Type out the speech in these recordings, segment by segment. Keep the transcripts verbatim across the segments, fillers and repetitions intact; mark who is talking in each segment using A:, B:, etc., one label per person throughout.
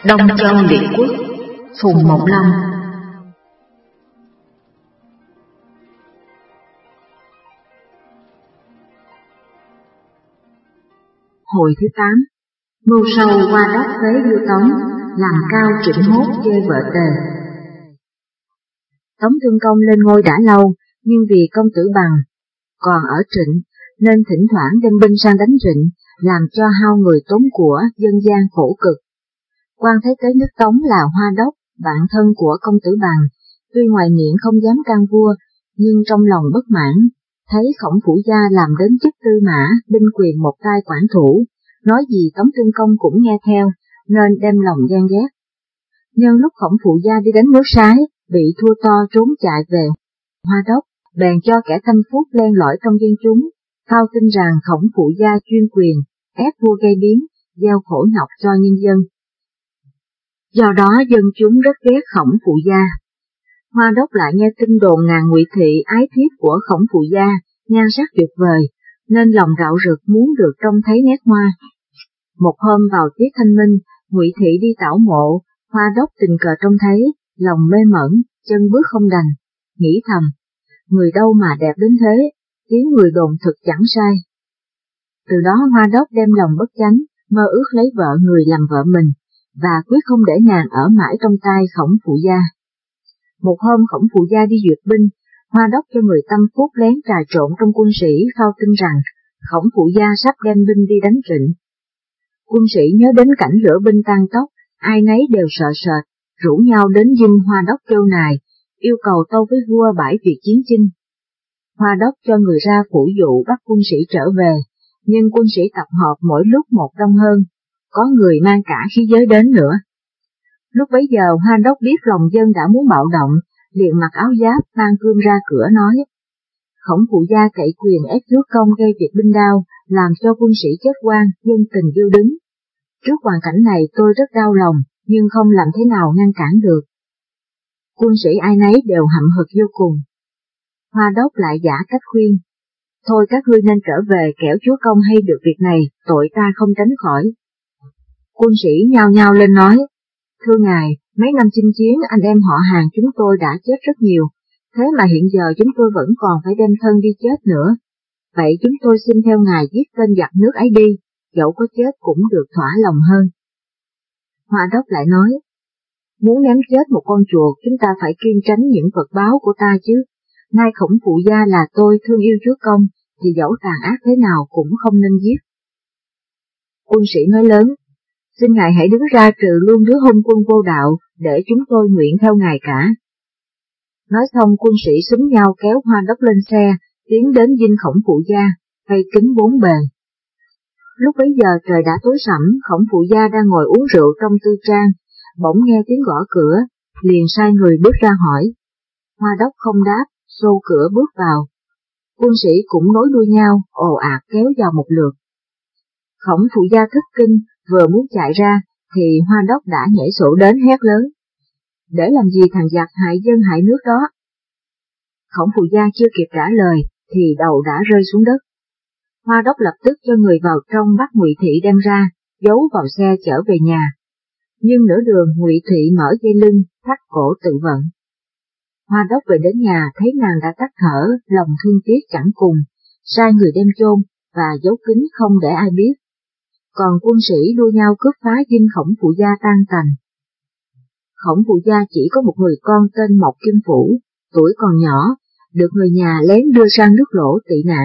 A: Đông Châu Liệt Quốc, Phùng Mộng Long. Hồi thứ tám. Mưu sâu qua đất phế vua Tống, làm cao Trịnh Hốt chê vợ Tề. Tống Tương Công lên ngôi đã lâu, nhưng vì công tử Bằng còn ở Trịnh, nên thỉnh thoảng đem binh sang đánh Trịnh, làm cho hao người tốn của, dân gian khổ cực. Quan Thái Tế nước Tống là Hoa Đốc, bạn thân của công tử Bằng, tuy ngoài miệng không dám can vua, nhưng trong lòng bất mãn, thấy Khổng Phủ Gia làm đến chức tư mã, binh quyền một tay quản thủ, nói gì Tống Tương Công cũng nghe theo, nên đem lòng ghen ghét. Nhưng lúc Khổng Phụ Gia đi đánh nước Sái, bị thua to trốn chạy về Hoa Đốc, bèn cho kẻ tâm phúc len lỏi trong dân chúng, thao tin rằng Khổng Phụ Gia chuyên quyền, ép vua gây biến, gieo khổ nhọc cho nhân dân. Do đó dân chúng rất ghét Khổng Phụ Gia. Hoa Đốc lại nghe tin đồn nàng Ngụy Thị ái thiếp của Khổng Phụ Gia, nhan sắc tuyệt vời, nên lòng rạo rực muốn được trông thấy nét hoa. Một hôm vào tiết thanh minh, Ngụy Thị đi tảo mộ, Hoa Đốc tình cờ trông thấy, lòng mê mẩn, chân bước không đành, nghĩ thầm, người đâu mà đẹp đến thế, tiếng người đồn thực chẳng sai. Từ đó Hoa Đốc đem lòng bất chánh, mơ ước lấy vợ người làm vợ mình, và quyết không để nàng ở mãi trong tay Khổng Phụ Gia. Một hôm Khổng Phụ Gia đi duyệt binh, Hoa Đốc cho người tâm phúc lén trà trộn trong quân sĩ khao tin rằng Khổng Phụ Gia sắp đem binh đi đánh Trịnh. Quân sĩ nhớ đến cảnh lửa binh tan tốc, ai nấy đều sợ sệt, rủ nhau đến dinh Hoa Đốc kêu nài, yêu cầu tâu với vua bãi việc chiến chinh. Hoa Đốc cho người ra phủ dụ bắt quân sĩ trở về, nhưng quân sĩ tập hợp mỗi lúc một đông hơn, có người mang cả khí giới đến nữa. Lúc bấy giờ Hoa Đốc biết lòng dân đã muốn bạo động, liền mặc áo giáp mang cương ra cửa nói, Khổng Phụ Gia cậy quyền ép chúa công gây việc binh đao, làm cho quân sĩ chết oan, dân tình điêu đứng. Trước hoàn cảnh này tôi rất đau lòng, nhưng không làm thế nào ngăn cản được. Quân sĩ ai nấy đều hậm hực vô cùng. Hoa Đốc lại giả cách khuyên, thôi các ngươi nên trở về kẻo chúa công hay được việc này, tội ta không tránh khỏi. Quân sĩ nhao nhao lên nói, thưa ngài, mấy năm chinh chiến anh em họ hàng chúng tôi đã chết rất nhiều, thế mà hiện giờ chúng tôi vẫn còn phải đem thân đi chết nữa. Vậy chúng tôi xin theo ngài giết tên giặc nước ấy đi, dẫu có chết cũng được thỏa lòng hơn. Hoa Đốc lại nói, muốn ném chết một con chuột chúng ta phải kiêng tránh những vật báo của ta chứ. Nay Khổng Phụ Gia là tôi thương yêu chúa công, thì dẫu tàn ác thế nào cũng không nên giết. Quân sĩ nói lớn, xin ngài hãy đứng ra trừ luôn đứa hung quân vô đạo, để chúng tôi nguyện theo ngài cả. Nói xong quân sĩ xúm nhau kéo Hoa Đốc lên xe, tiến đến dinh Khổng Phụ Gia, vây kín bốn bề. Lúc bấy giờ trời đã tối sẫm, Khổng Phụ Gia đang ngồi uống rượu trong tư trang, bỗng nghe tiếng gõ cửa, liền sai người bước ra hỏi. Hoa Đốc không đáp, xô cửa bước vào. Quân sĩ cũng nối đuôi nhau, ồ ạt kéo vào một lượt. Khổng Phụ Gia thất kinh, vừa muốn chạy ra, thì Hoa Đốc đã nhảy sổ đến hét lớn. Để làm gì thằng giặc hại dân hại nước đó? Khổng Phụ Gia chưa kịp trả lời, thì đầu đã rơi xuống đất. Hoa Đốc lập tức cho người vào trong bắt Ngụy Thị đem ra, giấu vào xe chở về nhà. Nhưng nửa đường Ngụy Thị mở dây lưng, thắt cổ tự vận. Hoa Đốc về đến nhà thấy nàng đã tắt thở, lòng thương tiếc chẳng cùng, sai người đem chôn và giấu kín không để ai biết. Còn quân sĩ đua nhau cướp phá dinh Khổng Phụ Gia tan tành. Khổng Phụ Gia chỉ có một người con tên Mộc Kim Phủ, tuổi còn nhỏ, được người nhà lén đưa sang nước Lỗ tị nạn.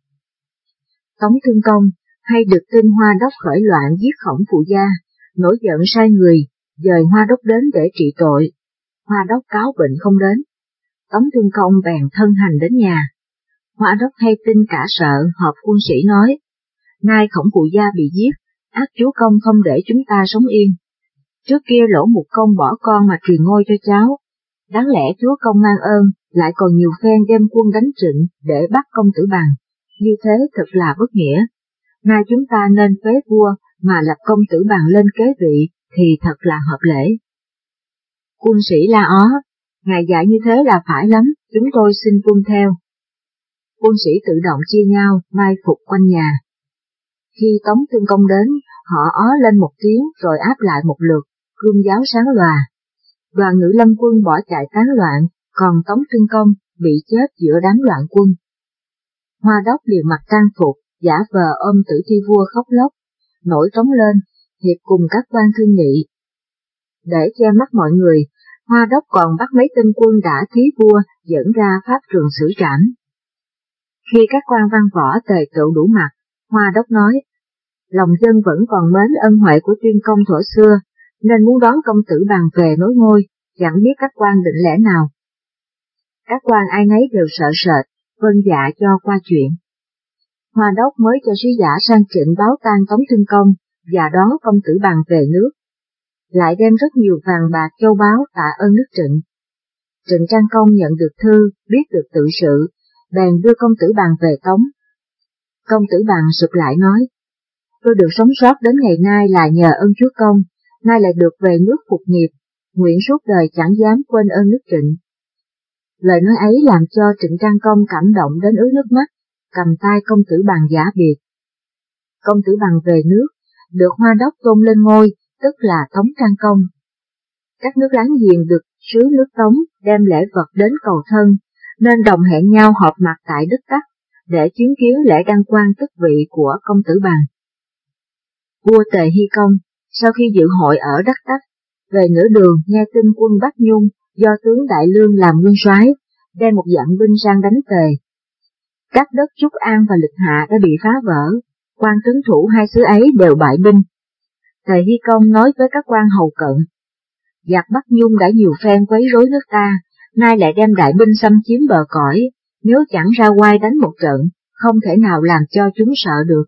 A: Tống Tương Công hay được tin Hoa Đốc khởi loạn giết Khổng Phụ Gia, nổi giận sai người dời Hoa Đốc đến để trị tội. Hoa Đốc cáo bệnh không đến. Tống Tương Công bèn thân hành đến nhà. Hoa Đốc hay tin cả sợ, họp quân sĩ nói, nay Khổng Phụ Gia bị giết, ác chúa công không để chúng ta sống yên. Trước kia Lỗ Mục Công bỏ con mà truyền ngôi cho cháu, đáng lẽ chúa công mang ơn, lại còn nhiều phen đem quân đánh Trịnh để bắt công tử Bằng, như thế thật là bất nghĩa. Nay chúng ta nên phế vua mà lập công tử Bằng lên kế vị thì thật là hợp lễ. Quân sĩ la ó, ngài dạy như thế là phải lắm, chúng tôi xin tuân theo. Quân sĩ tự động chia nhau mai phục quanh nhà. Khi Tống Tương Công đến, họ ó lên một tiếng rồi áp lại một lượt, cương giáo sáng lòa. Đoàn Ngự Lâm quân bỏ chạy tán loạn, còn Tống Trưng Công bị chết giữa đám loạn quân. Hoa Đốc liền mặc trang phục, giả vờ ôm tử thi vua khóc lóc, nổi trống lên, hiệp cùng các quan thương nghị. Để che mắt mọi người, Hoa Đốc còn bắt mấy tên quân đã thí vua dẫn ra pháp trường xử trảm. Khi các quan văn võ tề tựu đủ mặt, Hoa Đốc nói, lòng dân vẫn còn mến ân huệ của Tuyên Công thuở xưa, nên muốn đón công tử Bằng về nối ngôi, chẳng biết các quan định lẽ nào. Các quan ai nấy đều sợ sệt, vâng dạ cho qua chuyện. Hoa Đốc mới cho sứ giả sang Trịnh báo tang Tống Trưng Công và đón công tử Bằng về nước, lại đem rất nhiều vàng bạc châu báu tạ ơn nước Trịnh. Trịnh Trang Công nhận được thư, biết được tự sự, bèn đưa công tử Bằng về Tống. Công tử Bằng sụp lại nói, tôi được sống sót đến ngày nay là nhờ ơn Chúa Công, nay lại được về nước phục nghiệp, nguyện suốt đời chẳng dám quên ơn nước Trịnh. Lời nói ấy làm cho Trịnh Trang Công cảm động đến ướt nước mắt, cầm tay công tử Bằng giả biệt. Công tử Bằng về nước, được Hoa Đốc tôn lên ngôi, tức là Tống Trang Công. Các nước láng giềng được sứ nước Tống đem lễ vật đến cầu thân, nên đồng hẹn nhau họp mặt tại Đức Tắc, để chứng kiến lễ đăng quang tước vị của công tử Bằng. Vua Tề Hy Công, sau khi dự hội ở Đắc Tắc, về nửa đường nghe tin quân Bắc Nhung do tướng Đại Lương làm nguyên soái, đem một vạn binh sang đánh Tề. Các đất Trúc An và Lịch Hạ đã bị phá vỡ, quan trấn thủ hai xứ ấy đều bại binh. Tề Hy Công nói với các quan hầu cận, giặc Bắc Nhung đã nhiều phen quấy rối nước ta, nay lại đem đại binh xâm chiếm bờ cõi, nếu chẳng ra oai đánh một trận, không thể nào làm cho chúng sợ được.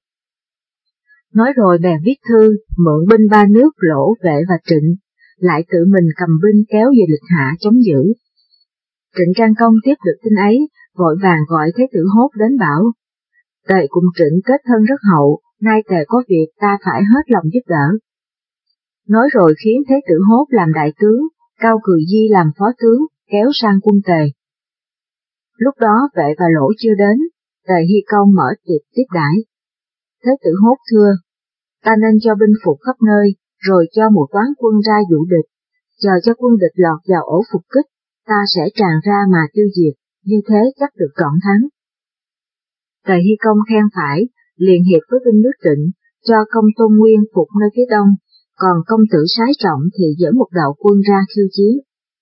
A: Nói rồi bèn viết thư, mượn binh ba nước Lỗ, Vệ và Trịnh, lại tự mình cầm binh kéo về Lịch Hạ chống giữ. Trịnh Trang Công tiếp được tin ấy, vội vàng gọi Thế tử Hốt đến bảo, Tề cùng Trịnh kết thân rất hậu, nay Tề có việc ta phải hết lòng giúp đỡ. Nói rồi khiến Thế tử Hốt làm đại tướng, Cao Cừ Di làm phó tướng, kéo sang quân Tề. Lúc đó Vệ và Lỗ chưa đến, Tề Hy Công mở tiệc tiếp đãi. Thế tử Hốt thưa, ta nên cho binh phục khắp nơi, rồi cho một toán quân ra dụ địch, chờ cho quân địch lọt vào ổ phục kích, ta sẽ tràn ra mà tiêu diệt, như thế chắc được trọn thắng. Tề Hy Công khen phải, liền hiệp với binh nước Trịnh, cho công Tôn Nguyên phục nơi phía đông, còn công tử Sái Trọng thì dẫn một đạo quân ra khiêu chiến.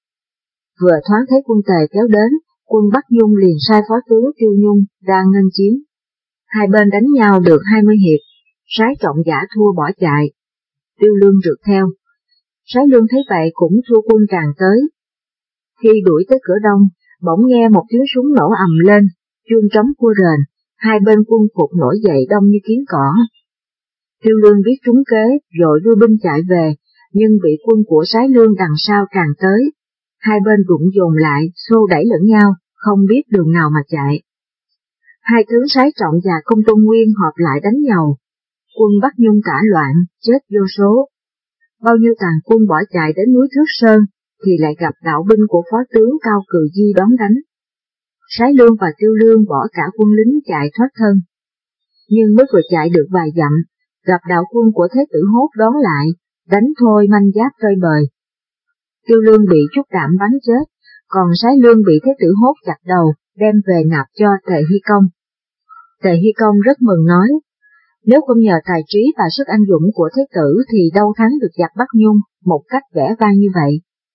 A: Vừa thoáng thấy quân Tề kéo đến, quân Bắc Nhung liền sai phó tướng Tiêu Nhung ra nghênh chiến. Hai bên đánh nhau được hai mươi hiệp, Sái Trọng giả thua bỏ chạy. Tiêu Lương rượt theo. Sái Lương thấy vậy cũng thua quân tràn tới. Khi đuổi tới cửa đông, bỗng nghe một tiếng súng nổ ầm lên, chuông trống cua rền, hai bên quân phục nổi dậy đông như kiến cỏ. Tiêu Lương biết trúng kế, rồi đưa binh chạy về, nhưng bị quân của Sái Lương đằng sau tràn tới. Hai bên đụng dồn lại, xô đẩy lẫn nhau, không biết đường nào mà chạy. Hai tướng Sái Trọng và công Tôn Nguyên họp lại đánh nhau. Quân Bắc Nhung cả loạn, chết vô số. Bao nhiêu tàn quân bỏ chạy đến núi Thước Sơn, thì lại gặp đạo binh của phó tướng Cao Cừ Di đón đánh. Sái Lương và Tiêu Lương bỏ cả quân lính chạy thoát thân. Nhưng mới vừa chạy được vài dặm, gặp đạo quân của Thế tử Hốt đón lại, đánh thôi manh giáp rơi bời. Tiêu Lương bị trút đạm bắn chết, còn Sái Lương bị Thế tử Hốt chặt đầu, đem về nạp cho Tề Hy Công. Tề Hy Công rất mừng nói, nếu không nhờ tài trí và sức anh dũng của Thế tử thì đâu thắng được giặc Bắc Nhung một cách vẻ vang như vậy.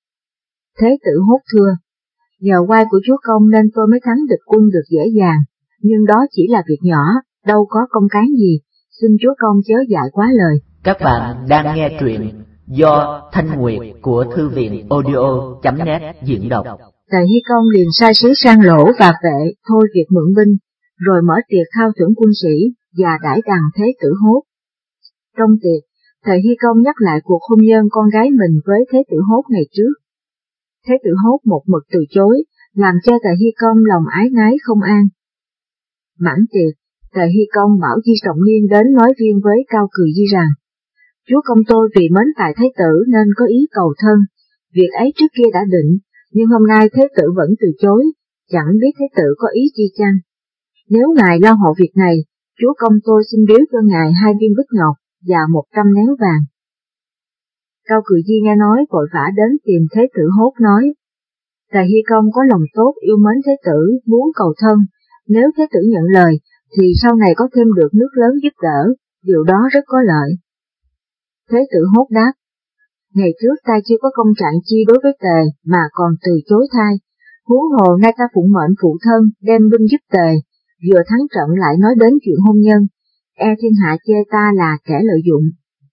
A: Thế tử Hốt thưa, nhờ oai của Chúa Công nên tôi mới thắng địch quân được dễ dàng, nhưng đó chỉ là việc nhỏ, đâu có công cán gì, xin Chúa Công chớ dại quá lời.
B: Các bạn đang nghe truyện do Thanh Nguyệt của Thư viện audio chấm net diễn đọc.
A: Tề Hy Công liền sai sứ sang Lỗ và Vệ thôi việc mượn binh, rồi mở tiệc khao thưởng quân sĩ và đãi đằng Thế tử Hốt. Trong tiệc, Tề Hy Công nhắc lại cuộc hôn nhân con gái mình với Thế tử Hốt ngày trước. Thế tử Hốt một mực từ chối, làm cho Tề Hy Công lòng ái nái không an. Mãn tiệc, Tề Hy Công bảo Di Trọng Niên đến nói riêng với Cao Cừ Di rằng, Chúa Công tôi vì mến tài Thế tử nên có ý cầu thân, việc ấy trước kia đã định, nhưng hôm nay Thế tử vẫn từ chối, chẳng biết Thế tử có ý chi chăng. Nếu ngài lo hộ việc này, Chúa Công tôi xin biếu cho ngài hai viên bích ngọc và một trăm nén vàng. Cao Cừ Di nghe nói vội vã đến tìm Thế Tử Hốt nói, Tề Hy Công có lòng tốt yêu mến Thế Tử, muốn cầu thân, nếu Thế Tử nhận lời, thì sau này có thêm được nước lớn giúp đỡ, điều đó rất có lợi. Thế Tử Hốt đáp, ngày trước ta chưa có công trạng chi đối với Tề mà còn từ chối thay, huống hồ nay ta phụng mệnh phụ thân đem binh giúp Tề, vừa thắng trận lại nói đến chuyện hôn nhân, e thiên hạ chê ta là kẻ lợi dụng.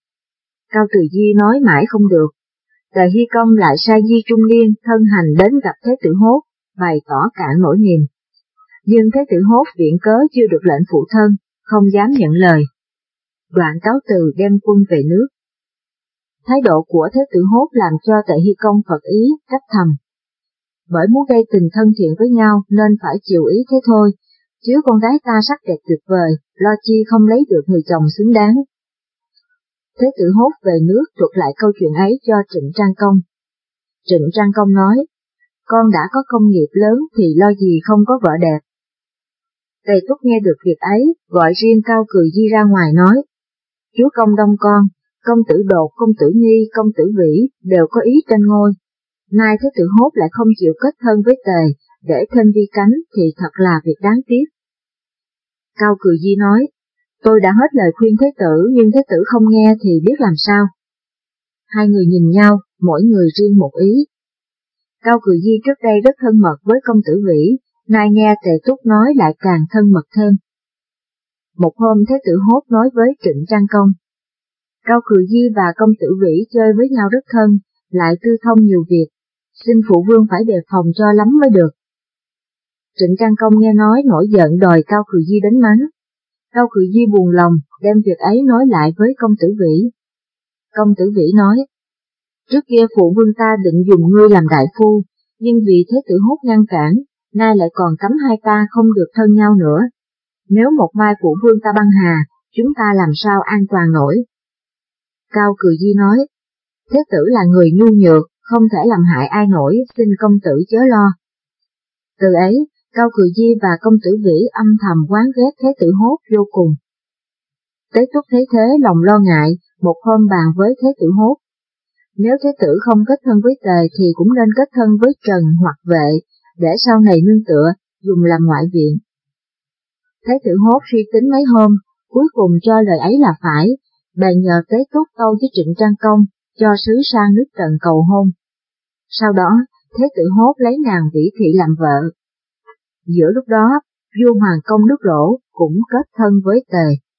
A: Cao Từ Di nói mãi không được, Tề Hy Công lại sai Di Trung Liên thân hành đến gặp Thế Tử Hốt, bày tỏ cạn nỗi niềm. Nhưng Thế Tử Hốt viện cớ chưa được lệnh phụ thân, không dám nhận lời. Đoạn cáo từ đem quân về nước. Thái độ của Thế Tử Hốt làm cho Tề Hy Công phật ý, trách thầm. Bởi muốn gây tình thân thiện với nhau nên phải chiều ý thế thôi, chứ con gái ta sắc đẹp tuyệt vời, lo chi không lấy được người chồng xứng đáng. Thế Tử Hốt về nước thuật lại câu chuyện ấy cho Trịnh Trang Công. Trịnh Trang Công nói, con đã có công nghiệp lớn thì lo gì không có vợ đẹp. Tề Túc nghe được việc ấy, gọi riêng Cao Cừ Di ra ngoài nói, chúa công đông con, công tử Đột, công tử Nghi, công tử Vĩ đều có ý tranh ngôi. Nay Thế Tử Hốt lại không chịu kết thân với Tề, để thêm vi cánh thì thật là việc đáng tiếc. Cao Cừ Di nói, tôi đã hết lời khuyên Thế Tử nhưng Thế Tử không nghe thì biết làm sao. Hai người nhìn nhau, mỗi người riêng một ý. Cao Cừ Di trước đây rất thân mật với công tử Vĩ, nay nghe Tề Túc nói lại càng thân mật thêm. Một hôm Thế Tử Hốt nói với Trịnh Trang Công, Cao Cừ Di và công tử Vĩ chơi với nhau rất thân, lại tư thông nhiều việc, xin phụ vương phải đề phòng cho lắm mới được. Trịnh Trang Công nghe nói nổi giận đòi Cao Cừ Di đánh mắng. Cao Cừ Di buồn lòng, đem việc ấy nói lại với công tử Vĩ. Công tử Vĩ nói, trước kia phụ vương ta định dùng ngươi làm đại phu, nhưng vì Thế Tử Hốt ngăn cản, nay lại còn cấm hai ta không được thân nhau nữa. Nếu một mai phụ vương ta băng hà, chúng ta làm sao an toàn nổi. Cao Cừ Di nói, Thế Tử là người nhu nhược, không thể làm hại ai nổi, xin công tử chớ lo. Từ ấy, Cao Cừ Di và công tử Vĩ âm thầm oán ghét Thế Tử Hốt vô cùng. Tế Túc thấy thế lòng lo ngại, một hôm bàn với Thế Tử Hốt. Nếu Thế Tử không kết thân với Tề thì cũng nên kết thân với Trần hoặc Vệ, để sau này nương tựa, dùng làm ngoại viện. Thế Tử Hốt suy tính mấy hôm, cuối cùng cho lời ấy là phải, bèn nhờ Tế Túc tâu với Trịnh Trang Công, cho sứ sang nước Trần cầu hôn. Sau đó, Thế Tử Hốt lấy nàng Vĩ Thị làm vợ. Giữa lúc đó, vua Hoàng Công nước Lỗ cũng kết thân với Tề.